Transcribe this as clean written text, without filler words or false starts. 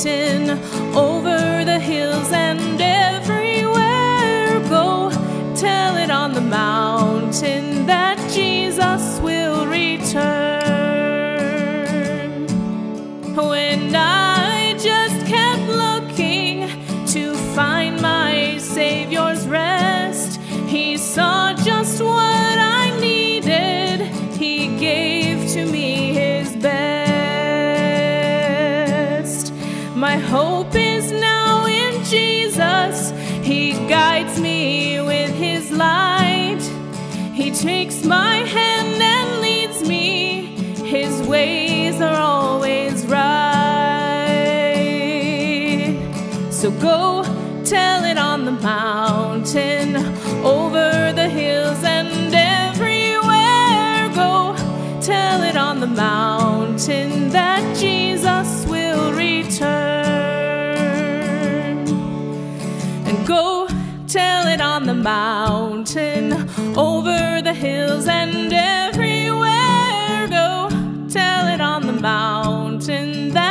mountain, over the hills and everywhere. Go tell it on the mountain that Jesus will return. When I just kept looking to find my Savior's rest, He saw just what I needed. He gave to me His best. My hope is now in Jesus. He guides me with His light. He takes my hand and leads me. His ways are always right. So go tell it on the mountain, over the hills and everywhere. Go tell it on the mountain that Jesus will return. And go tell it on the mountain, over the hills and everywhere. Go tell it on the mountain that